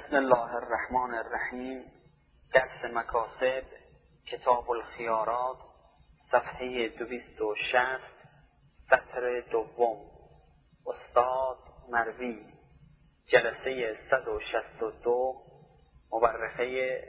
بسم الله الرحمن الرحیم. درس مکاسب، کتاب الخیارات، صفحه 260، سطر دوم. استاد مروی، جلسه 162، مورخه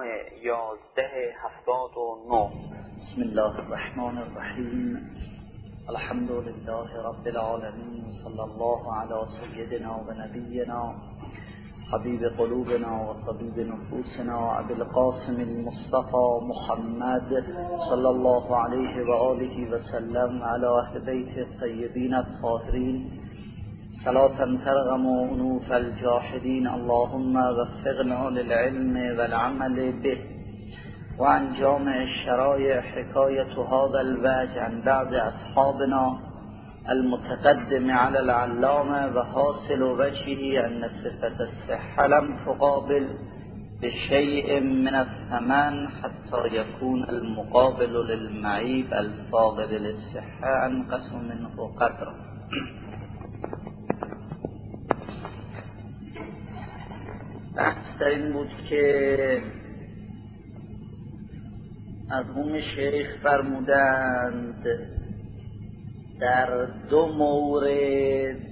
9/11/79. بسم الله الرحمن الرحیم. الحمد لله رب العالمین، صلی الله علی سیدنا و نبینا حبیب قلوبنا و طبیب نفوسنا ابی القاسم المصطفى محمد صلی الله علیه و آله و سلم علی اهل بیت الطیبین الطاهرین صلاة ترغم انوف الجاحدین. اللهم وفقنا للعلم والعمل به. وعن جامع الشرائع حكاية هذا الوجه عن بعض أصحابنا المتقدم على العلامة، وحاصل وجهه أن صفة الصحة لم تقابل بشيء من الثمن حتى يكون المقابل للمعيب الفاقد للصحة أنقص منه قدرا. بحث در این بود که مرحوم شیخ فرمودند در دو مورد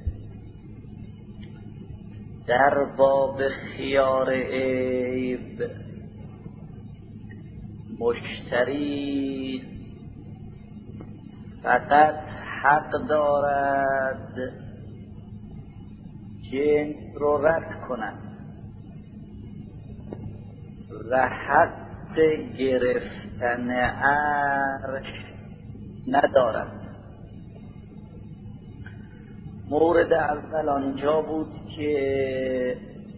در باب خیار عیب مشتری فقط حق دارد جنس رو رد کند و حق گرفتن عرش ندارد. مورد اول آنجا بود که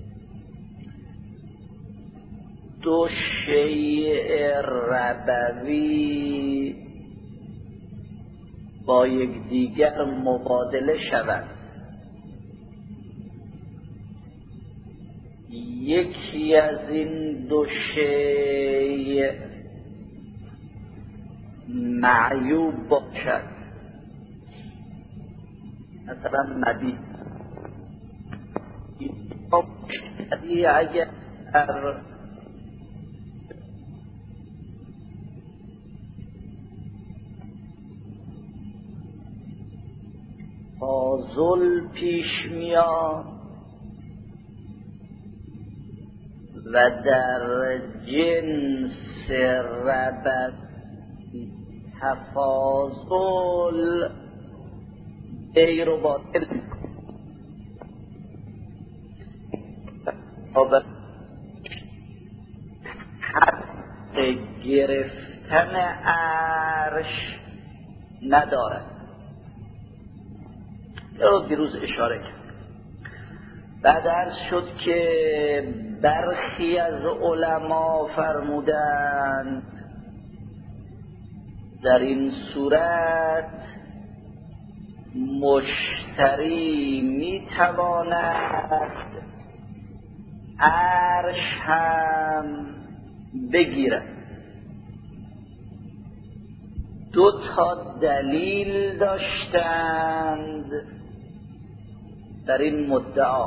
دو شیء ربوی با یکدیگر مبادله شوند. یکی از این دو شیء معیوب باشد، مثلا مبیع. اگر تفاضل پیش میاد و در جنس ربط تفاضل غیر و باطل حق گرفتن عرش ندارد. رو دیروز اشاره کرد. بعد عرض شد که برخی از علما فرمودند در این صورت مشتری میتواند عرش هم بگیرد. دو تا دلیل داشتند در این مدعا.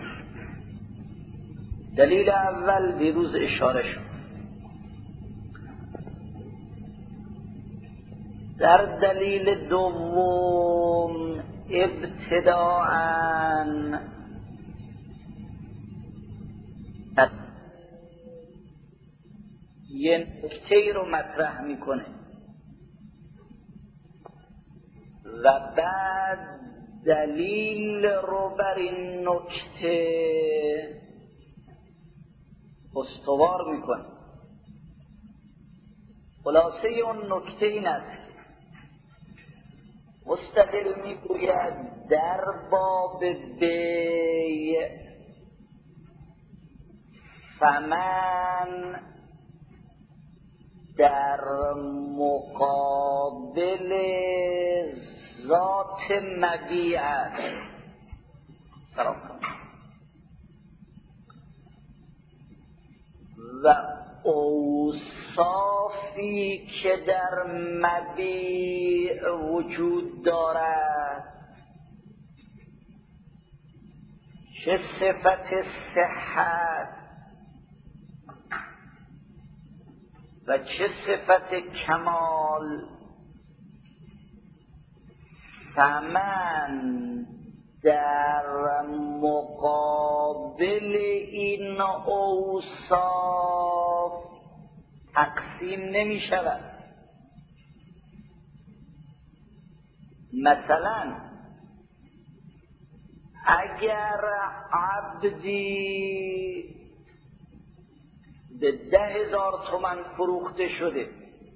دلیل اول دیروز اشاره شد. در دلیل دوم ابتداءً یه نکته رو مطرح میکنه و بعد دلیل رو بر این نکته استوار میکنه. خلاصه اون نکته این است که مستدل میگوید در باب بیع ثمن در مقابل ذات مبیع است. سلام و اوصافی که در مبیع وجود دارد چه صفت صحت و چه صفت کمال ثمن در مقابل این اوصاف تقسیم نمی شود. مثلا اگر عبدی به 10,000 تومان فروخته شده،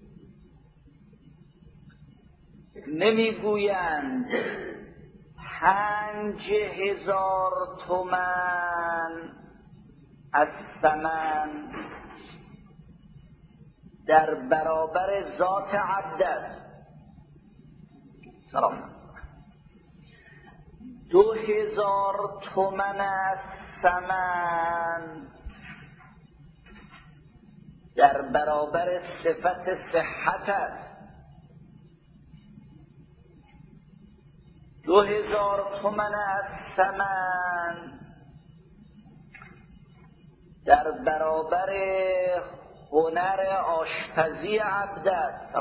نمیگویند 5,000 تومان از ثمن در برابر ذات عبد است. سلام. 2,000 تومان از ثمن در برابر صفت صحت است. 2,000 تومان از ثمن در برابر هنر آشپزی عبد است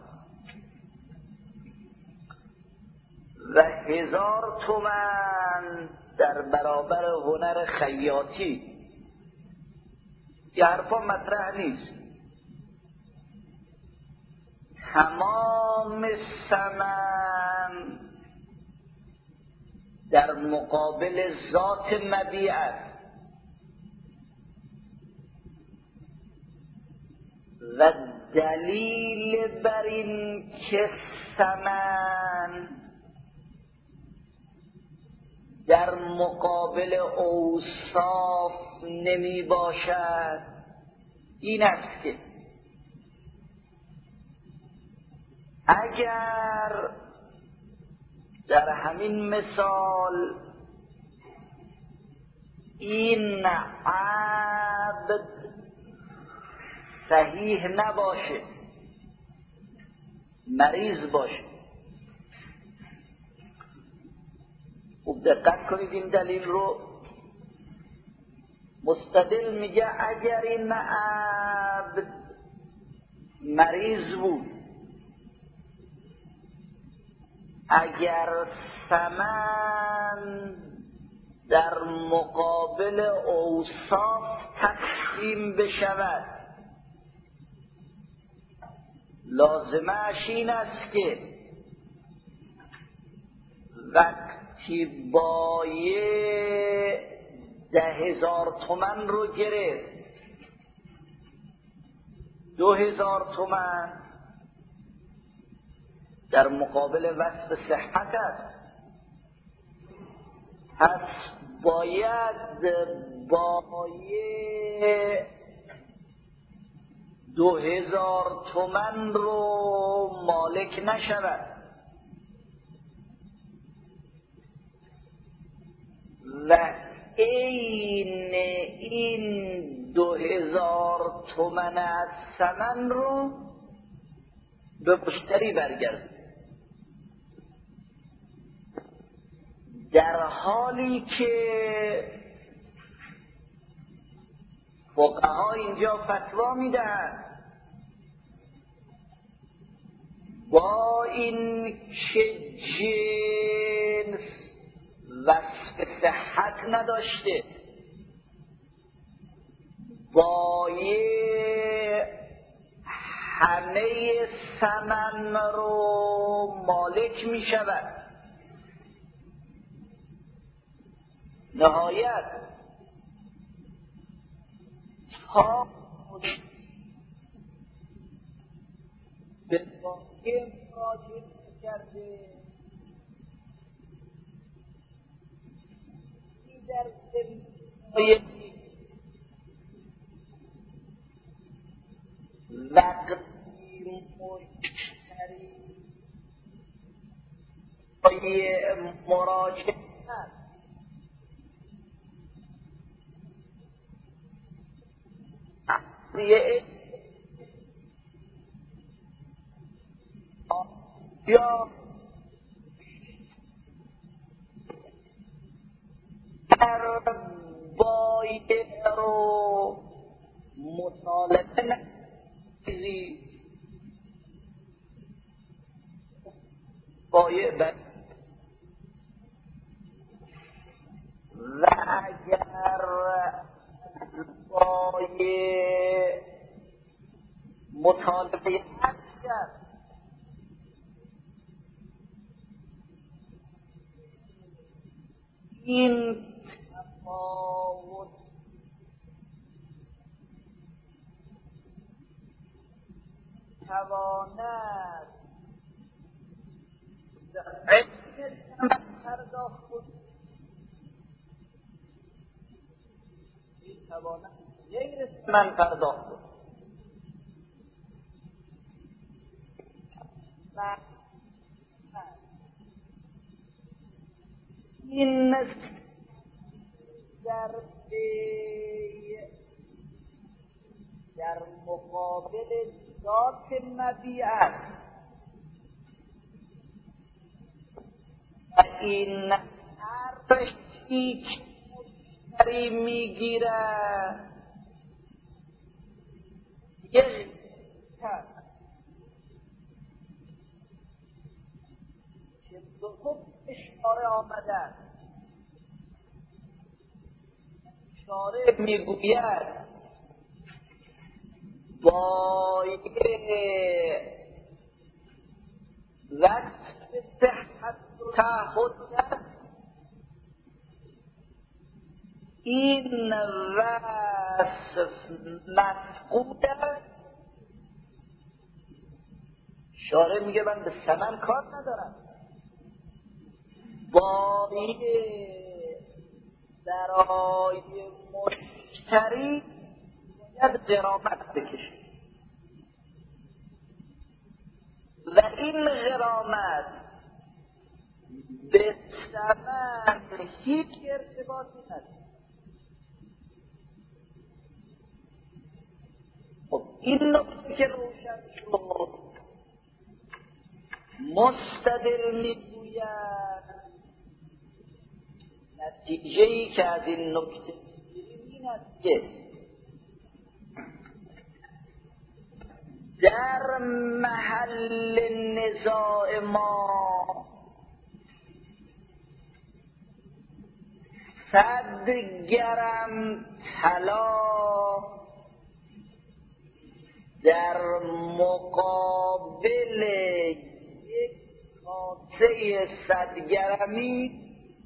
و 1,000 تومان در برابر هنر خیاطی. یه حرفا مطرح نیست. تمام ثمن در مقابل ذات مبیع است و دلیل بر این که ثمن در مقابل اوصاف نمی باشد این است که اگر در همین مثال این عبد صحیح نباشه، مریض باشه، خوب دقت کنید این دلیل رو. مستدل میگه اگر این عبد مریض بود، اگر ثمن در مقابل اوصاف تقسیم بشود، لازمش این است که وقتی بایع 10,000 تومان رو گرفت، 2,000 تومان در مقابل وصف صحت است. پس باید بایع 2,000 تومان رو مالک نشود و این 2,000 تومان از ثمن رو به مشتری برگرد، در حالی که فقها اینجا فتوا میدن با این که جنس وصف صحت نداشته، بایع همه ثمن رو مالک می شود. نهایت تا به بایع مراجعه کرده در زمینه‌های وقتی مشتری بایع مراجعه کرد، یا در رو مطالبه نکنی بایع و اگر بایع مطالبه حق کرد این تفاوت تواند غیر ثمن پرداخت بود، این تواند غیر ثمن پرداخت بود و این در بیع در مقابل ذات مبیعت و این ارزشی که مشتری میگیرد یک که به حکم اشاره آمدن. اشاره میگوید بایع وصف صحت و تعهد کرد، این وصف مفقود است. اشاره میگه من به ثمن کار ندارم، بایع برای مشتری باید غرامت بکشه و این غرامت به ثمن هیچ ارتباطی نداره. خب این نکته که روشن شد، مستدل میگوید نتیجه‌ای که از این نکته میگیریم این است که در محل نزاع ما 100 گرم طلا در مقابل یک کاسه 100 گرمی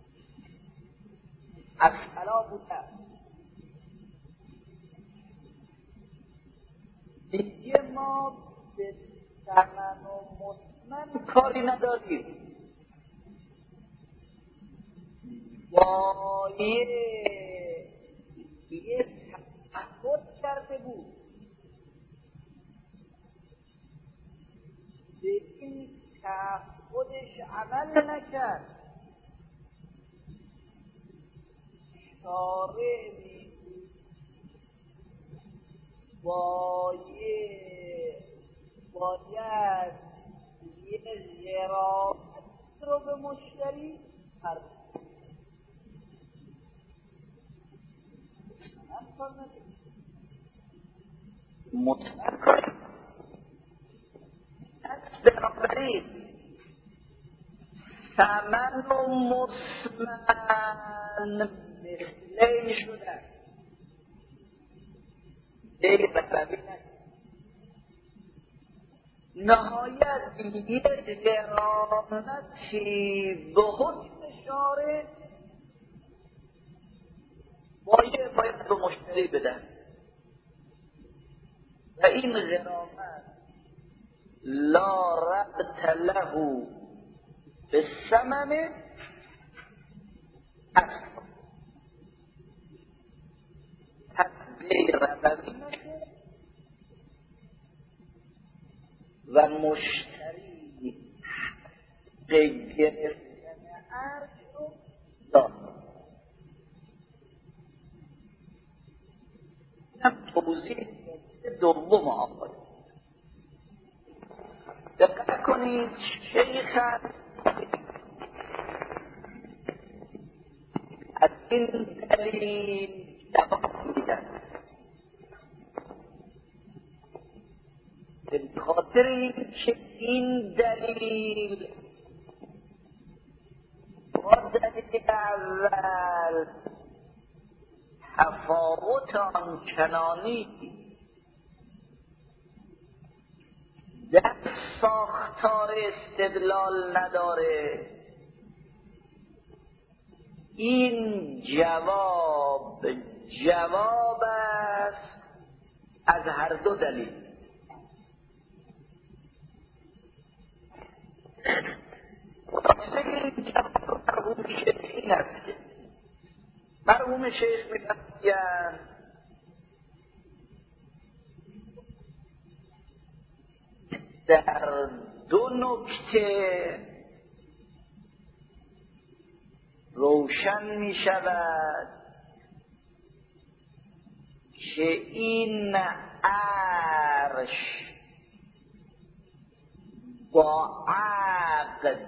از طلا بوده. دیگه ما به ثمن و مطمئن کاری نداریم. بایع یه تعهد کرده بود، به این تعهدش عمل نکرد. شارع بایع باید یه غرامت رو به مشتری پرداخت. مطمئن کنید از بنابراین ثمن و مطمئن مثلین شدن. دیگه بطبی نکنید نهایت یک غرامتی به حکم شارع باید به مشتری بدن و این غرامت لا ربط له به ثمن اصلا تقدیر ربوی نشه و مشتری گرفتن ارج رو داد. هم توضیح دوم آقای دقت کنید. شیخ از این دلیل جواب میدن خاطر اینکه این دلیل با دلیل اول تفاوت آنچنانی در ساختار استدلال نداره، این جواب است از هر دو دلیل. این جواب مرحوم شیخ این است که مرحوم شیخ می‌فرمایند در دو نکته روشن می شود که این عرش با عقد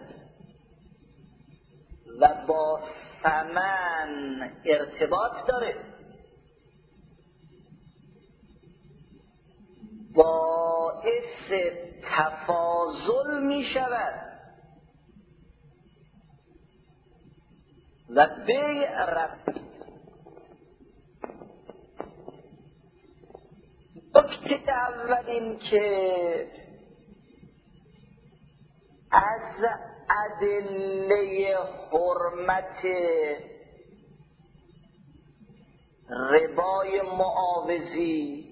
و با ثمن ارتباط داره، باعث تفاضل می شود و بیع رفت. نکته اول این که از ادله حرمت ربای معاوضی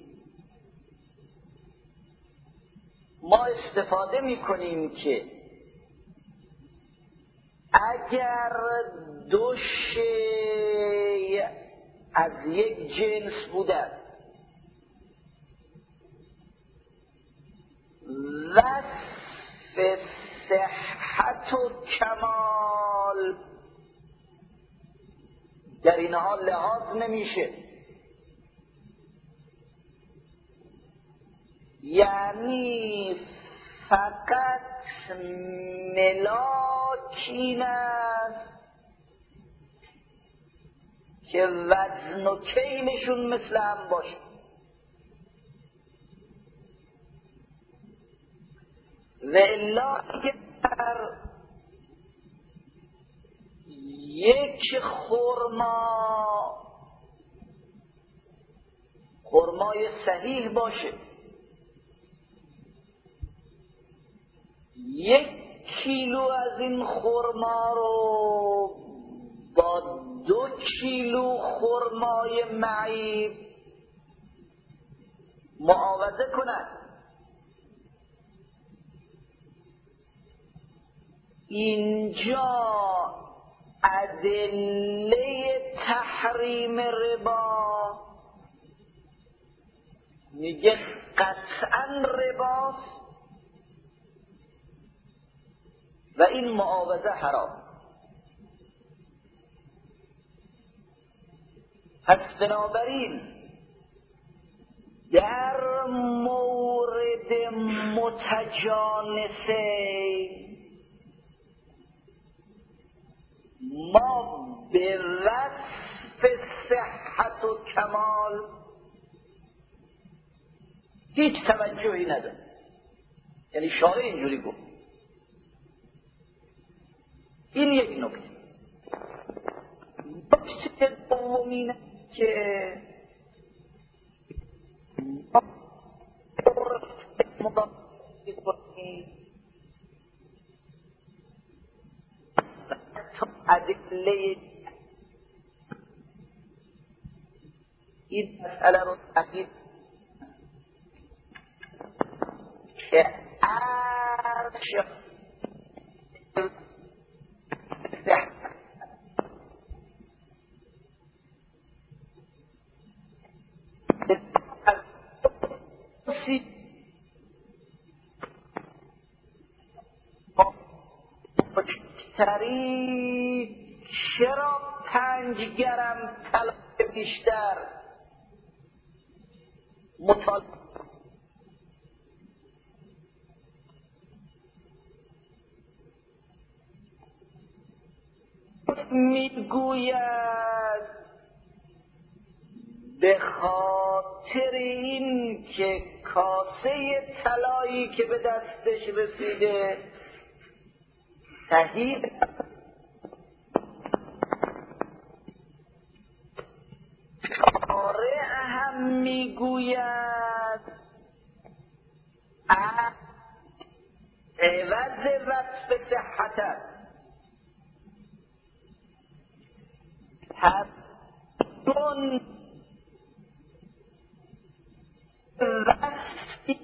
ما استفاده می‌کنیم که اگر دو شیء از یک جنس بودند وصف صحت و کمال در اینها لحاظ نمیشه، یعنی فقط ملاک این است که وزن و کیلشون مثل هم باشه. و الا اگر یک خرمای صحیح باشه، 1 کیلو از این خرما رو با 2 کیلو خرمای معیب معاوضه کنند، اینجا ادله تحریم ربا میگه قطعا رباست و این معاوضه حرام. پس بنابراین در مورد متجانسین ما به وصف صحت و کمال هیچ توجهی نداریم، یعنی شارع اینجوری گفت. این یک نکته. نکته دوم اینه که ادله این مسئله رو تحقیق که عرش چرا 5 گرم طلا بیشتر مطالبه میگوید به خاطر این که کاسه طلایی که به دستش رسیده صحیح شارع هم میگوید عوض وصف صحت است. پس چون وصفی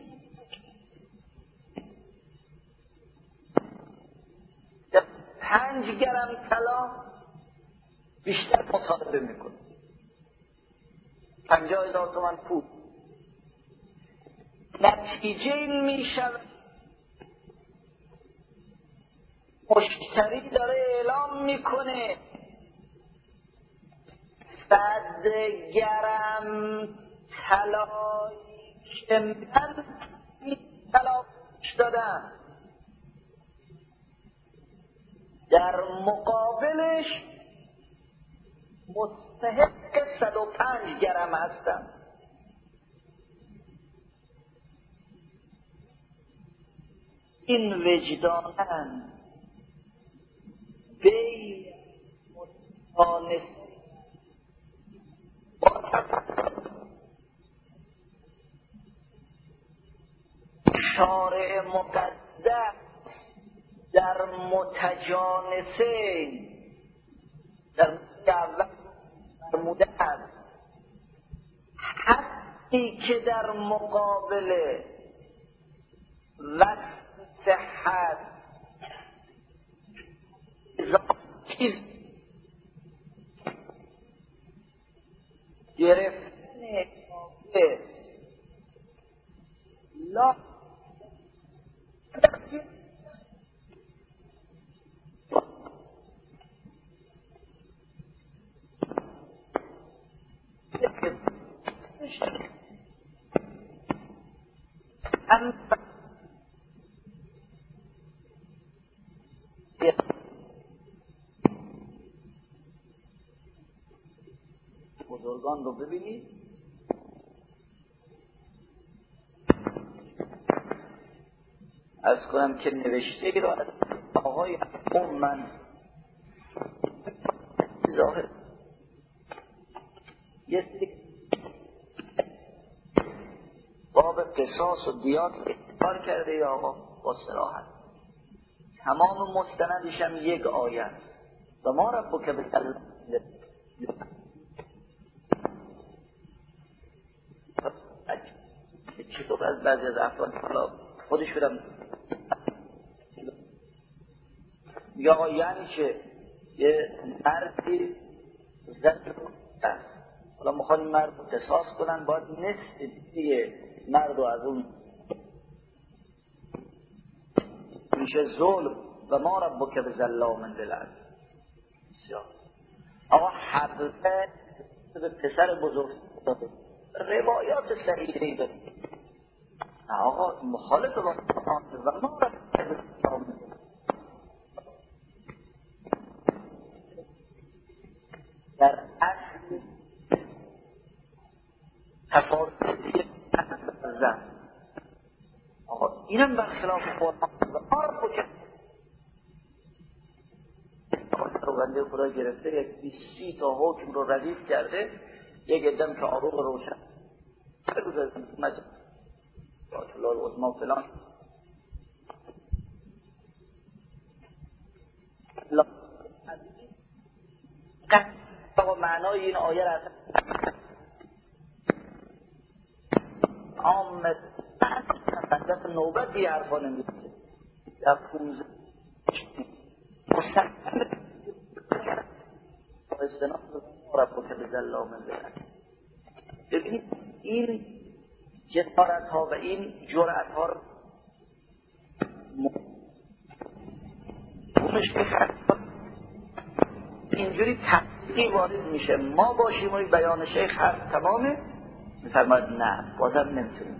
5 گرم طلا بیشتر مطالبه میکنه، 50,000 تومان پول. نتیجه این میشود مشتری داره اعلام میکنه 100 گرم طلایی که من طلاش دادم در مقابلش مستحق 105 گرم هستم. این وجداناً بی متانست شارع مقدس در متجانسه در اول فرموده است حقی که در مقابل وصف صحت چیز گرفتن لا بزرگان رو ببینید از کنم که نوشته ای رو از آقای من ظاهر یه سری باب قصاص و دیات کار کرده یا آقا با صراحت تمام مستندش هم یک آیه و ما ربک بالله چطور از بعضی از افراد حالا خودش برم یا آقا یعنی که یه مردی زن است حالا میخوان این مرد رو قصاص کنن باید نصف دیگه مرد رو از اون میشه ظلم و ما ربک بظلام للعبید. آقا حضرت به پسر بزرگ داده روایات صحیحی داده آقا مخالف با و ما ربک بظلام للعبید در اصل تفاوتی زن آقا اینم برخلاف قرآن و ما ربک بنده خدا گرفته یک 20 تا حکم رو ردیف کرده یک ادم که آروغ روشن روز از مجد باطلال عظما فلان و معنای این آیه را عامت دست نوبت دیگه حرفا نمیده در 15 استناد ربک بظلام للعبید. ببینید این جسارت ها و این جرأت ها رو اینجوری تحقیقی وارد میشه ما باشیم و بیان شیخ حرف تمامه میفرماید نه بازم نمیتونیم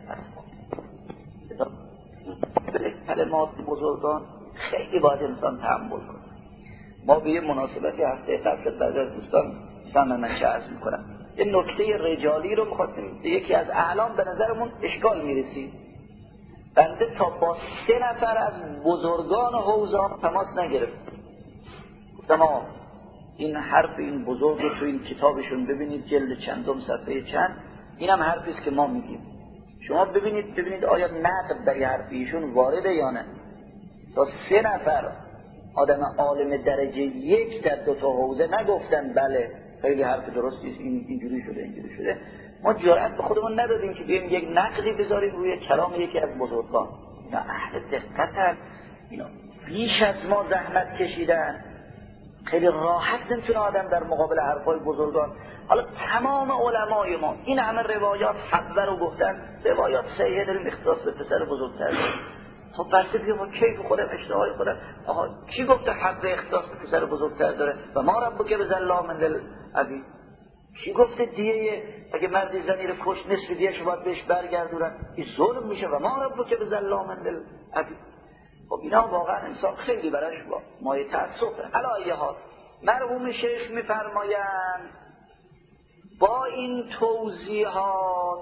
کلمات بزرگان خیلی باید انسان تحمل کنه. ما به یه مناسبتی هفته قبل بعد از دوستان من چه عرض میکنم یه نکته رجالی رو می‌خواستیم یکی از اعلام به نظرمون اشکال می‌رسید. بنده تا با 3 نفر از بزرگان حوزه تماس نگرفت. گفتم این حرف این بزرگ رو تو این کتابشون ببینید، جلد چندم صفحه چند، اینم حرفی است که ما میگیم. شما ببینید آیا نقد در حرف ایشون وارده یا نه. تا 3 نفر آدم عالم درجه 1 در 2 تا حوزه نگفتن بله خیلی حرف درستی است، اینجوری شده. ما جرأت به خودمون ندادیم که بیایم یک نقدی بذاریم روی کلام یکی از بزرگان. اینا اهل دقتن، اینا بیش از ما زحمت کشیدن. خیلی راحت نمیتونه آدم در مقابل حرفای بزرگان. حالا تمام علمای ما این همه روایات حبه رو گفتن، روایات صحیحه داریم اختصاص به پسر بزرگتر داریم. خب بسته بگیم ما کیف خودم اشتهای خودم، آقا کی گفته حبه اختصاص به پسر بزرگتر داره؟ و ما ربک بظلام للعبید. کی گفته دیه اگه مردی زنی رو کشت نصف دیه‌شو باید بهش برگردونن؟ این ظلم میشه. و ما ربک بظلام للعبید. خب اینا واقعا انسان خیلی براش مایه تأسفه. علی ای حال مرحوم شیخ میفرمایند با این توضیحات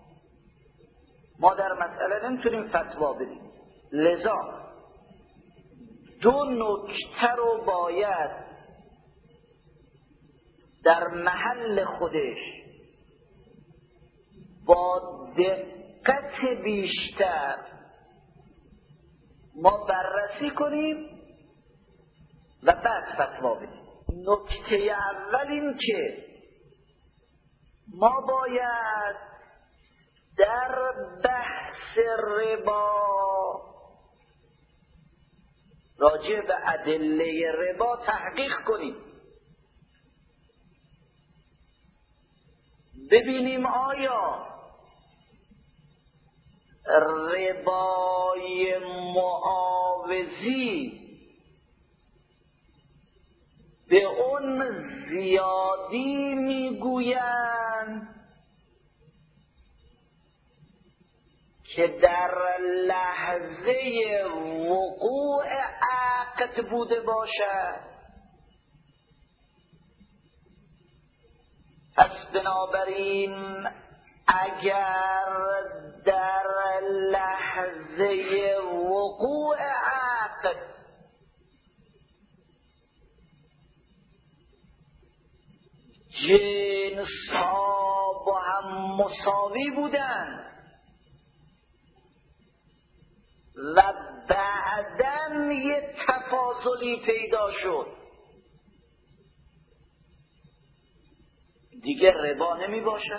ما در مسئله نمیتونیم فتوا بدیم، لذا 2 نکته رو باید در محل خودش با دقت بیشتر ما بررسی کنیم و بعد فتوا بدیم. نکته اول این که ما باید در بحث ربا راجع به ادله ربا تحقیق کنیم، ببینیم آیا ربای معاوضی به اون زیادی میگویند که در لحظه وقوع عقد بوده باشد. پس بنابراین اگر در لحظه وقوع عقد جنس ها با هم مساوی بودند و بعداً یه تفاضلی پیدا شد، دیگه ربا نمی باشد؟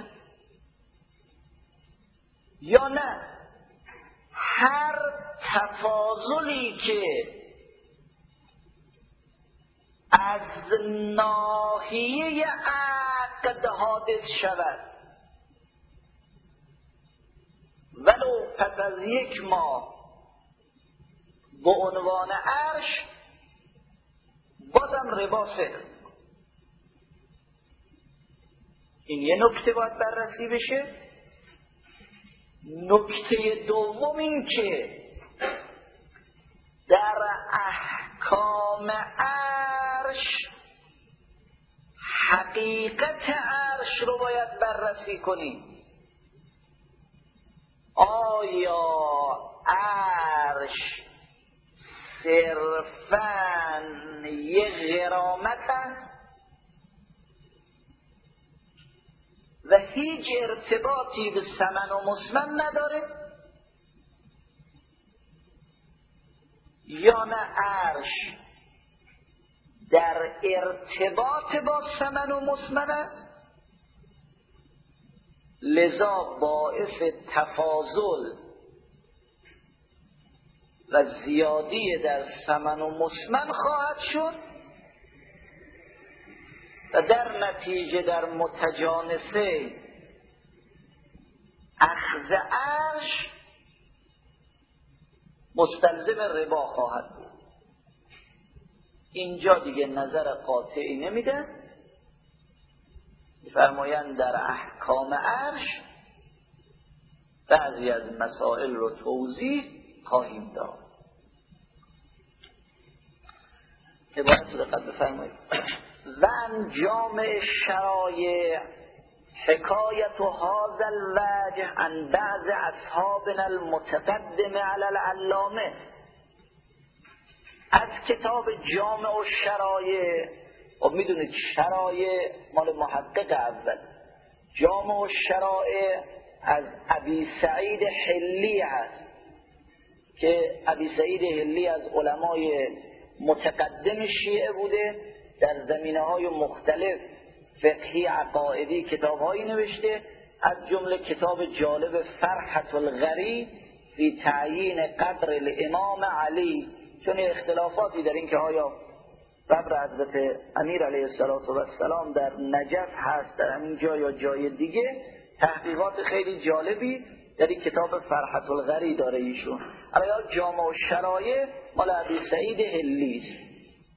یا نه هر تفاضلی که از ناحیه عقد حادث شود ولو پس از 1 ماه به عنوان عرش بازم ربا صدر. این یه نکته باید بررسی بشه. نکته دوم این که در احکام عرش حقیقت عرش رو باید بررسی کنیم. آیا عرش صرفاً یه غرامت است و هیچ ارتباطی به ثمن و مسمن نداره، یا نه عرش در ارتباط با ثمن و مسمن است، لذا باعث تفاضل و زیادی در ثمن و مسمن خواهد شد و در نتیجه در متجانسه اخذ عرش مستلزم ربا خواهد بود. اینجا دیگه نظر قاطعی نمیده، می‌فرمایند در احکام عرش بعضی از مسائل رو توضیح خواهیم داد. عبارت رو دقت بفرمایید. و انجام شرایع حکایت هذا الوجه عن بعض اصحابنا المتقدم علی العلامه. از کتاب جامع الشرایع، و میدونید شرایع مال محقق اول، جامع الشرایع از ابی سعید حلی هست که ابی سعید حلی از علمای متقدم شیعه بوده، در زمینه‌های مختلف فقهی عقائدی کتاب‌هایی نوشته، از جمله کتاب جالب فرحة الغری فی تعیین قبر الامام علی، چون اختلافاتی در این که آیا قبر حضرت امیر علیه السلام در نجف هست در همین جا یا جای دیگه، تحقیقات خیلی جالبی در این کتاب فرحة الغری داره ایشون. اما جامع الشرایع مال ابی سعید حلی است.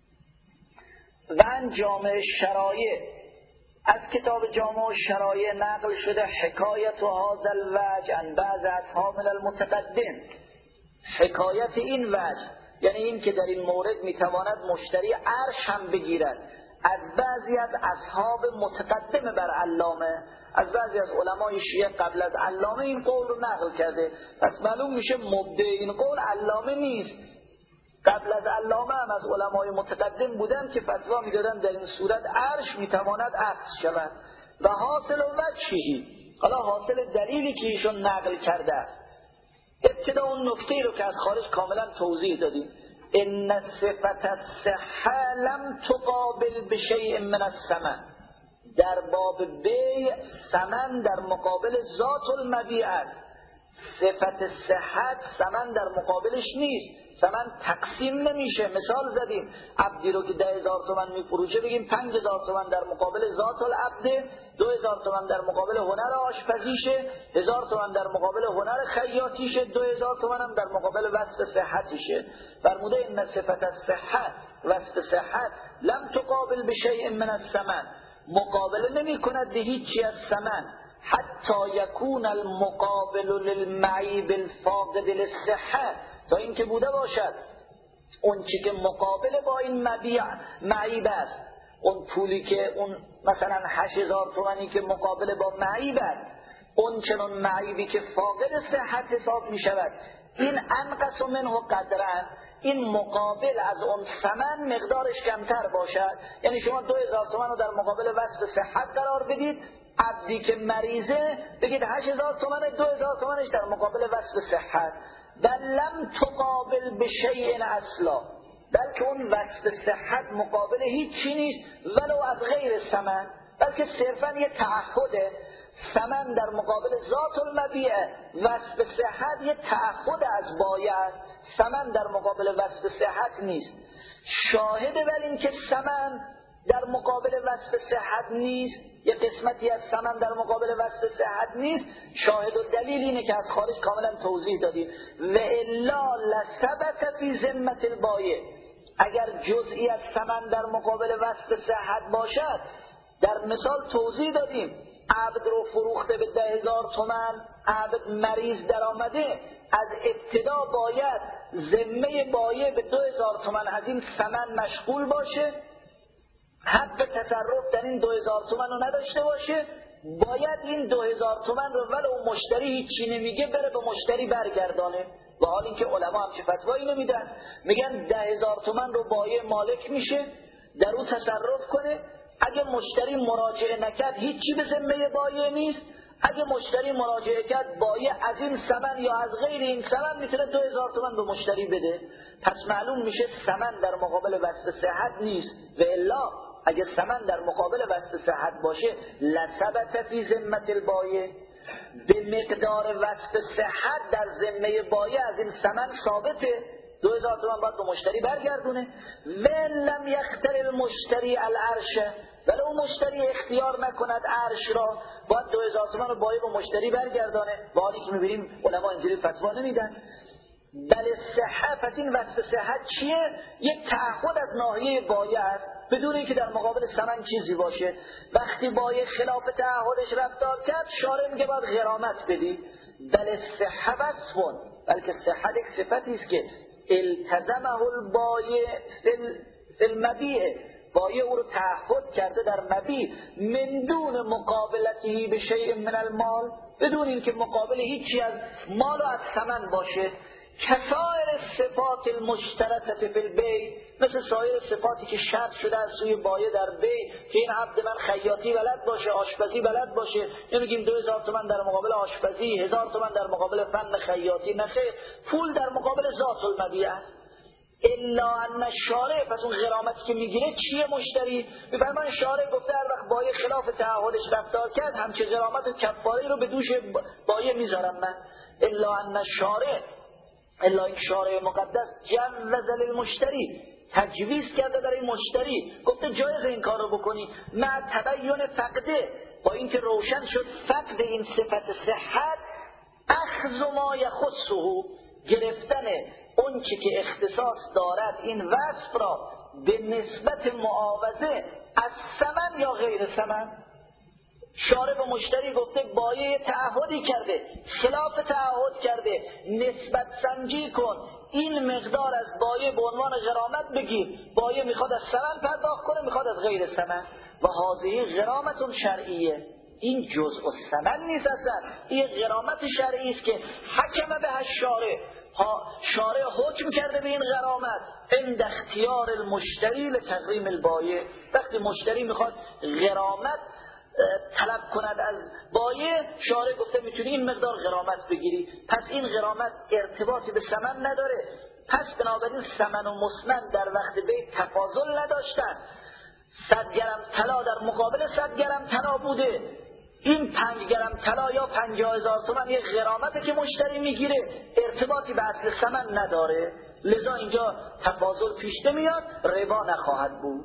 و جامع الشرایع، از کتاب جامع الشرایع نقل شده حکایت هذا الوجه عن بعض اصحابنا المتقدم. حکایت این وجه یعنی این که در این مورد میتواند مشتری عرش هم بگیرد، از بعضی از اصحاب متقدم بر علامه، از بعضی از علمای شیعه قبل از علامه این قول رو نقل کرده. پس معلوم میشه مبدع این قول علامه نیست، قبل از علامه هم از علمای متقدم بودن که فتوا میدادن در این صورت عرش میتواند عکس شود. و حاصل وجهی، حالا حاصل دلیلی که ایشون نقل کرده است، ابتدا اون نکته رو که از خارج کاملا توضیح دادیم، ان صفت الصحه لم تقابل بشیء من الثمن. در باب بیع ثمن در مقابل ذات المبیع است، صفت صحت ثمن در مقابلش نیست، ثمن تقسیم نمیشه. مثال زدیم عبدی رو که 10,000 تومان میفروشه بگیم 5,000 تومان در مقابل ذات العبد، 2,000 تومان در مقابل هنر آشپزیشه، 1,000 تومان در مقابل هنر خیاطیشه، 2,000 تومان هم در مقابل وصف صحتیشه. فرموده ان صفت الصحت، وصف صحت لم تقابل بشیء من الثمن، مقابله نمی کند به هیچی از ثمن، حتی یکون المقابل للمعیب الفاقد للصحه، تا اینکه بوده باشد اون چی که مقابل با این معیب است، اون پولی که اون مثلا 8,000 تومانی که مقابل با معیب است، اون چنون معیبی که فاقد صحت حساب می شود، این انقص منه قدرن، این مقابل از اون ثمن مقدارش کمتر باشد. یعنی شما 2,000 تومان رو در مقابل وصف صحت قرار بدید، عبدی که مریضه بگید 8,000 تومانه، 2,000 تومانش در مقابل وصف صحت. بل لم تقابل بشیء اصلا، بلکه اون وصف صحت مقابل هیچی نیست ولو از غیر ثمن، بلکه صرفا یه تعهده. ثمن در مقابل ذات المبیع، وصف صحت یه تعهد از بایع است، ثمن در مقابل وصف صحت نیست. شاهد بر این که ثمن در مقابل وصف صحت نیست، یه قسمتی از ثمن در مقابل وصف صحت نیست، شاهد و دلیل اینه که از خارج کاملا توضیح دادیم. و الا لثبت فی ذمة البایع، اگر جزئی از ثمن در مقابل وصف صحت باشد، در مثال توضیح دادیم عبد رو فروخته به 10,000 تومان، عبد مریض در آمده، از ابتدا باید ذمه بایع به 2,000 تومان از این ثمن مشغول باشه، حق تصرف در این 2,000 تومان رو نداشته باشه، باید این 2,000 تومان رو ولو مشتری هیچی نمیگه بره به مشتری برگردانه. و حال اینکه علما هم چه فتوایی نمیدن، میگن 10,000 تومان رو بایع مالک میشه، در اون تصرف کنه، اگه مشتری مراجعه نکرد هیچی به ذمه بایع نیست، اگه مشتری مراجعه کرد بایع از این ثمن یا از غیر این ثمن میتونه 2,000 تومان به مشتری بده. پس معلوم میشه ثمن در مقابل وصف صحت نیست. و الا اگه ثمن در مقابل وصف صحت باشه لثبت فی ذمة البایع، به مقدار وصف صحت در ذمه بایع از این ثمن ثابته، 2,000 تومان باید به مشتری برگردونه. و لم یختر المشتری العرش، ولو مشتری اختیار نکند عرش را، باید 2,000 تومان رو بایع به مشتری برگردانه. و حالی که میبینیم علما اینجوری فتوا نمیدن. بل صحه، پس این وصف صحت چیه؟ یک تعهد از ناحیه بایع است بدون اینکه در مقابل ثمن چیزی باشه. وقتی بایع خلاف تعهدش رفتار کرد، شارع میگه باید غرامت بدی. بل صحه وصفون، بلکه صحت یک صفتی است که التزمه البایع فی المبیع، بایع او رو تعهد کرده در مبیع من دون مقابلته به شیء من المال، بدون اینکه مقابل هیچی از مال و از ثمن باشه. کسائر صفات المشترطه فی البیع، مثل سایر صفاتی که شرط شده از سوی بایع در بیع که این عبد من خیاطی بلد باشه، آشپزی بلد باشه. نمیگیم 2000 تومان در مقابل آشپزی، 1000 تومان در مقابل فن خیاطی، نه خیر، پول در مقابل ذات المبیع است. الا ان الشارع، پس اون غرامتی که میگیره چیه مشتری؟ بفرمایید شارع گفته هر وقت بایع خلاف تعهدش رفتار کرد همچه غرامت و کفاره رو به دوش بایع میذارم من. الا ان الشارع، الا این شارع مقدس جوز للمشتری، تجویز کرده برای مشتری، گفته جایز این کار رو بکنی مع تبین فقده، با اینکه روشن شد فقد این صفت صحت، اخذ ما یخصه، گرفتن اون چی که اختصاص دارد این وصف را به نسبت معاوضه از ثمن یا غیر ثمن. شارع به مشتری گفته بایع تعهدی کرده، خلاف تعهد کرده، نسبت سنجی کن، این مقدار از بایع به عنوان غرامت بگیر. بایع میخواد از ثمن پرداخت کنه، میخواد از غیر ثمن. و هذه غرامت شرعیه، این جزء الثمن نیست اصلا، این غرامت شرعی است که حکم به الشارع، شارع حکم کرده به این غرامت عند اختیار المشتری لتغریم البایع. وقتی مشتری میخواد غرامت طلب کند از بایع، شارع گفته میتونی این مقدار غرامت بگیری. پس این غرامت ارتباطی به ثمن نداره. پس بنابراین ثمن و مسمن در وقت بیع تفاضل نداشتن. 100 گرم طلا در مقابل 100 گرم طلا بوده، این 5 گرم طلا یا 50,000 تومان یک غرامته که مشتری میگیره، ارتباطی به اصل ثمن نداره، لذا اینجا تفاضل پیش نمیاد، ربا نخواهد بود.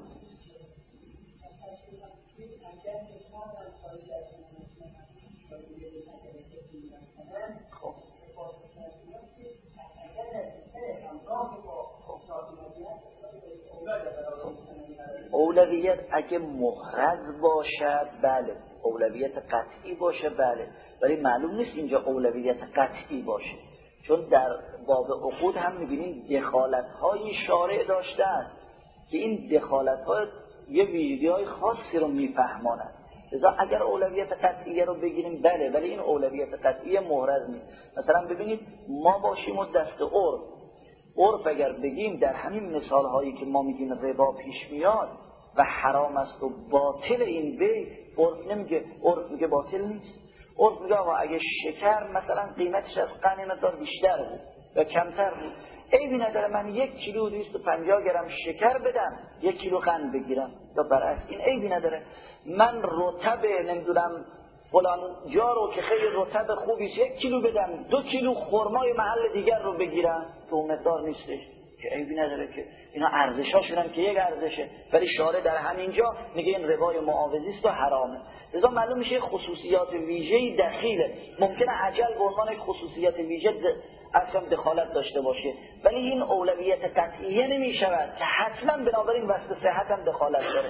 اولویت اگه محرز باشد بله، اولویت قطعی باشه بله، ولی معلوم نیست اینجا اولویت قطعی باشه، چون در باب عقود هم میبینیم دخالت‌های شارع داشته است که این دخالت‌ها یه ویژگی‌های خاصی رو میفهماند. لذا اگر اولویت قطعی رو بگیریم بله، ولی این اولویت قطعی محرز نیست. مثلا ببینید ما باشیم و دست عرف اگر بگیم در همین مثال‌هایی که ما میگیم ربا پیش میاد و حرام است و باطل این بیع، عرف میگه باطل نیست. عرف میگه آقا اگه شکر مثلا قیمتش از قند مقدار بیشتر بود و کمتر بود، عیبی نداره من 1 کیلو 250 گرم شکر بدم 1 کیلو قند بگیرم، یا برعکس این عیبی نداره. من رطب نمیدونم فلان جا رو که خیلی رطب خوبی 1 کیلو بدم 2 کیلو خرمای محل دیگر رو بگیرم که اون مقدار نیستش، که عیبی نداره، که اینا ارزشاشون هم که یک ارزشه، ولی شارع در همینجا میگه این ربای معاوضی است و حرامه. لذا معلوم میشه خصوصیات ویژه‌ای دخیله. ممکنه عجل به عنوان یک خصوصیات ویژه اصلا دخالت داشته باشه، ولی این اولویت قطعیه نمیشود که حتما بنابراین واسه صحت هم دخالت داره.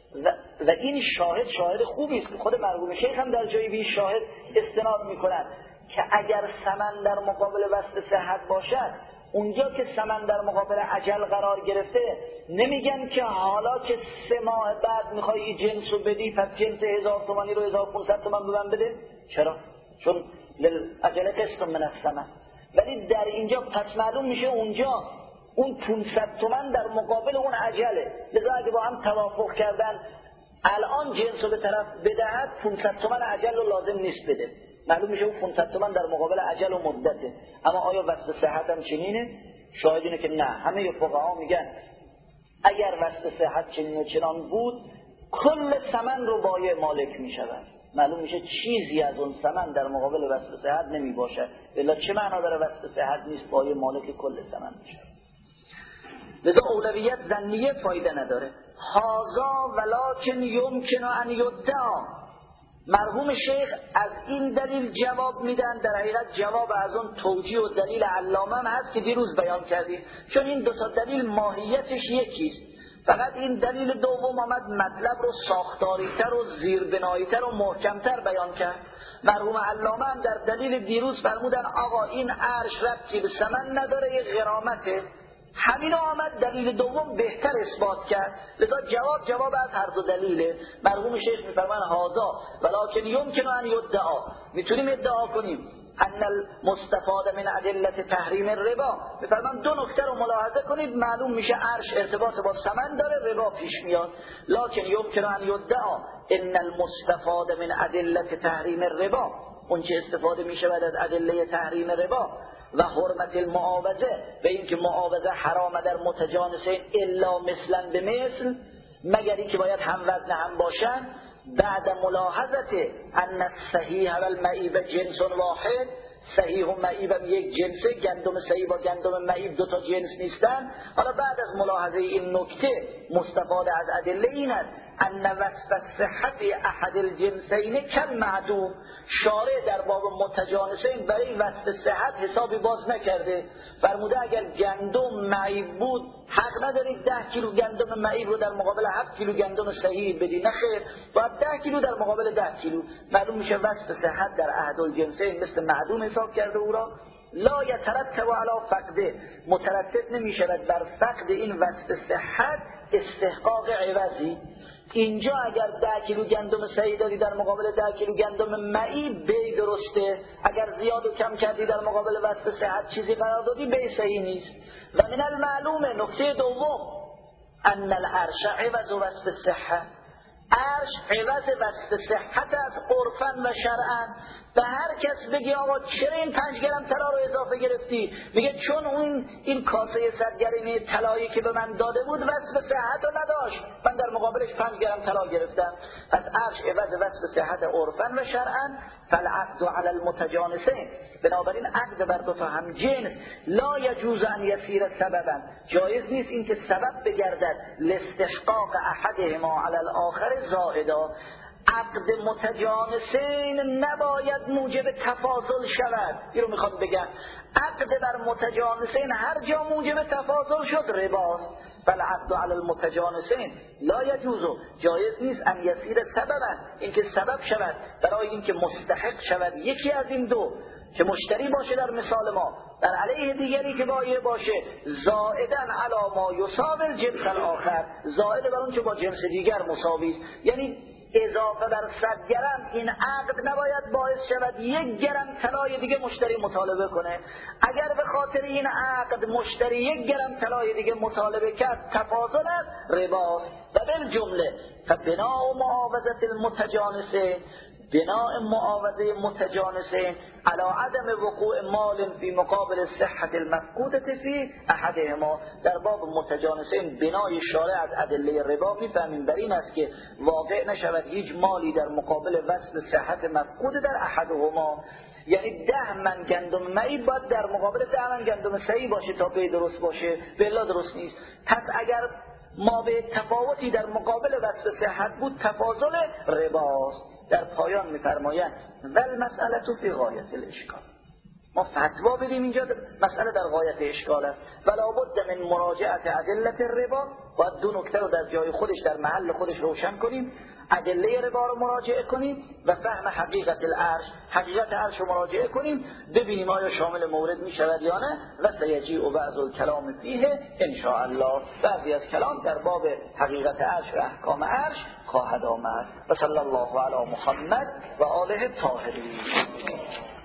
و این شاهد خوبی است که خود مرحوم شیخ هم در جایی به شاهد استناد میکنن که اگر ثمن در مقابل وصف صحت باشد، اونجا که ثمن در مقابل اجل قرار گرفته نمیگن که حالا که 3 ماه بعد میخوای این جنس رو بدی پس جنس 1000 تومانی رو 1500 تومان به من بده. چرا؟ چون اجل قسط من الثمن. ولی در اینجا پس معلوم میشه اونجا اون 500 تومان در مقابل اون عجله، لذا اگه با هم توافق کردن الان جنس رو به طرف بدهد 500 تومان عجل رو لازم نیست بده، معلوم میشه اون 500 تومان در مقابل عجل و مدته. اما آیا وصف صحت هم چنینه؟ شاهد اینه که نه، همه فقها میگن اگر وصف صحت چنین و چنان بود کل ثمن رو بایع مالک میشود. معلوم میشه چیزی از اون ثمن در مقابل وصف صحت نمی باشد، الا چه معنا داره وصف صحت نیست بایع مالک کل ثمن میشه. لذا اولویت ظنیه فایده نداره. هازا ولکن یمکن ان یدعا، مرحوم شیخ از این دلیل جواب میدن، در حقیقت جواب از اون توجیه و دلیل علامه هم هست که دیروز بیان کردیم، چون این 2 تا دلیل ماهیتش یکیست، فقط این دلیل دوم آمد مطلب رو ساختاری‌تر و زیربنایی‌تر و محکم‌تر بیان کرد. مرحوم علامه هم در دلیل دیروز فرمودن آقا این عرش ربطی به ثمن نداره، یه غرامته، همین آمد دلیل دوم بهتر اثبات کرد. لذا جواب از هر دو دلیله. مرحوم شیخ میفرمان هازا ولکن یمکن ان یدعا، میتونیم ادعا کنیم ان المستفاد من ادله تحریم الربا. میفرمان دو نکته رو ملاحظه کنید، معلوم میشه عرش ارتباط با ثمن داره، ربا پیش میاد. لکن یمکن ان یدعا ان المستفاد من ادله تحریم الربا، اون چه استفاده میشه بعد از ادله تحریم ربا و حرمت المعاوضه، به اینکه معاوضه حرام در متجانسین الا مثلا به مثل، مگر اینکه باید هم وزن هم باشن. بعد ملاحظت ان الصحیح و المعیب جنس واحد، صحیح و معیب هم یک جنسه، گندم صحیح با گندم معیب دو تا جنس نیستن. حالا بعد از ملاحظه این نکته مستفاد از ادله این است ان وصف صحت احد الجنسین کالمعدوم، شارع در باب متجانسین برای وصف صحت حسابی باز نکرده. فرموده اگر گندم معیب بود حق ندارید 10 کیلو گندم معیب رو در مقابل 7 کیلو گندم صحیح بدی، نه خیر، باید 10 کیلو در مقابل 10 کیلو. معلوم میشه وصف صحت در احد الجنسین مثل معدوم حساب کرده او را. لا یترتب علی فقده، مترتب نمیشود بر فقد این وصف صحت استحقاق عوضی. اینجا اگر 10 کیلو گندم صحیح دادی در مقابل 10 کیلو گندم معیب بی درسته، اگر زیاد و کم کردی در مقابل وصف صحت چیزی قرار دادی بی صحیح نیست. و من المعلوم نکته دوم ان العرش عوض وصف صحت، عرش عوض وصف صحت از عرفا و شرعا. به هر کس بگی آقا چرا این 5 گرم طلا رو اضافه گرفتی، میگه چون این کاسه 100 گرمی طلایی که به من داده بود وصف صحت رو نداشت، من در مقابلش 5 گرم طلا گرفتم. پس عرش عوض وصف صحت عرفا و شرعا. فالعقد علی المتجانسین، بنابراین عقد بر دو تا هم جنس لا یجوز ان یسیر سببا، جایز نیست این که سبب بگردد لاستحقاق احدهما علی الاخر زائدا. عقد متجانسین نباید موجب تفاضل شود. این رو میخوام بگم، عقد بر متجانسین هر جا موجب تفاضل شد رباست. فالعقد علی المتجانسین لا یجوز، جایز نیست ان یسیر سببا، اینکه سبب شود برای اینکه مستحق شود یکی از این دو که مشتری باشه در مثال ما در علیه دیگری که بایع باشه، زائدا علی ما یساوی الجنس الاخر، زائد بر اون چه با جنس دیگر مساوی است. یعنی اضافه بر 100 گرم این عقد نباید باعث شود 1 گرم طلای دیگه مشتری مطالبه کنه. اگر به خاطر این عقد مشتری 1 گرم طلای دیگه مطالبه کرد تفاضل است، رباست. و بالجمله فبناء معاوضه المتجانسین، بناء معاوضه متجانسین علی عدم وقوع مال فی مقابل صحت المفقودة فی احدهما، در باب متجانسین بنای شارع از ادله ربا میفهمیم بر این است که واقع نشود هیچ مالی در مقابل وصل صحت مفقود در احدهما. یعنی 10 من گندم معیب باید در مقابل 10 من گندم صحیح باشه تا به درست باشه، بلا درست نیست. پس اگر ما به تفاوتی در مقابل وصف صحت بود تفاضل رباست. در پایان می‌فرمایند والمسألة فی غایت الاشکال، ما فتوا بدیم اینجا مسئله در غایت اشکال است. ولا بد من مراجعه ادله الربا، باید دو نکته رو در جای خودش در محل خودش روشن کنیم، ادله ربا رو مراجعه کنیم و فهم حقیقت العرش، حقیقت عرش رو مراجعه کنیم، ببینیم آیا شامل مورد می شود یا نه. و سیجیء بعض الکلام فیه ان شاء الله، بعضی از کلام در باب حقیقت عرش و احکام عرش خواهد آمد. و صلی الله علی محمد و آله الطاهرین.